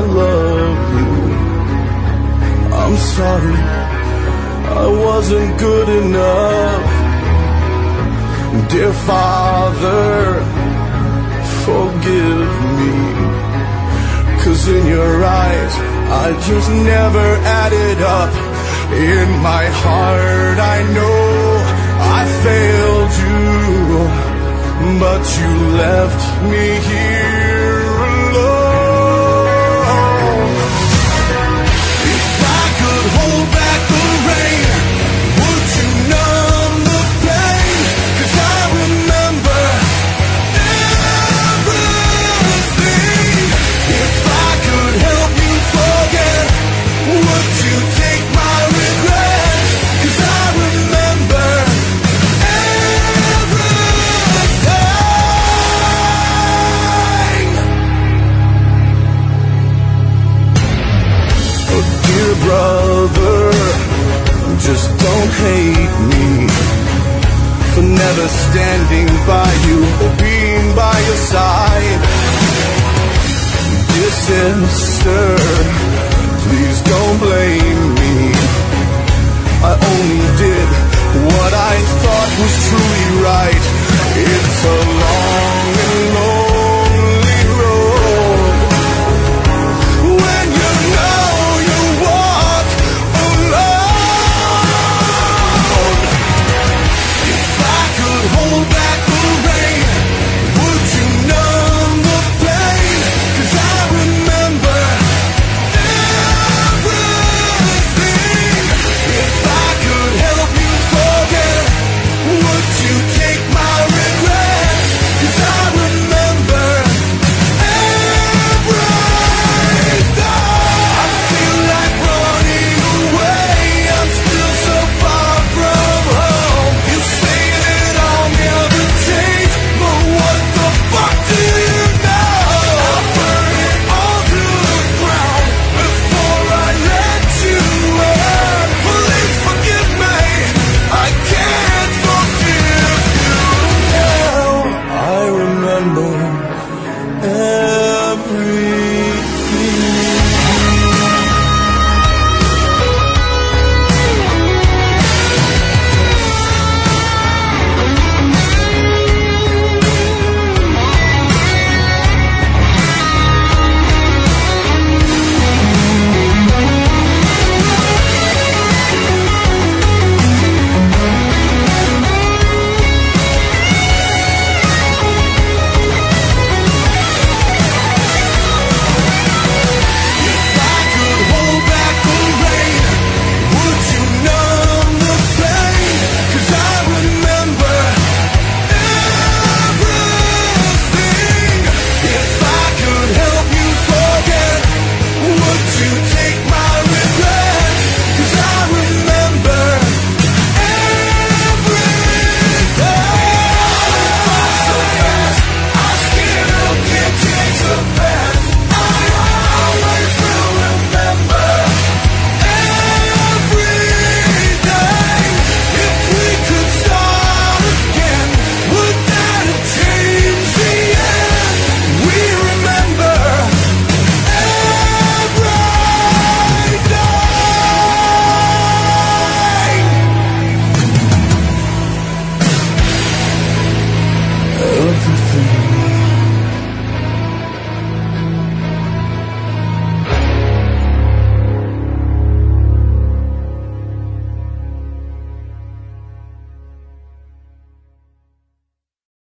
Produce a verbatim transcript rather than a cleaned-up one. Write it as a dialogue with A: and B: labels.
A: love you. I'm sorry, I wasn't good enough. Dear Father, forgive me. 'Cause in your eyes, I just never added up. In my heart, I know I failed you, but you left me here alone. If I could hold back the rain, would you numb the pain? 'Cause I remember everything. If I could help you forget, would you take my regrets? 'Cause I remember everything. Oh, dear brother, just don't hate me for never standing by you or being by your side. Dear sister, please don't blame me. I only did what I thought was truly right. It's a long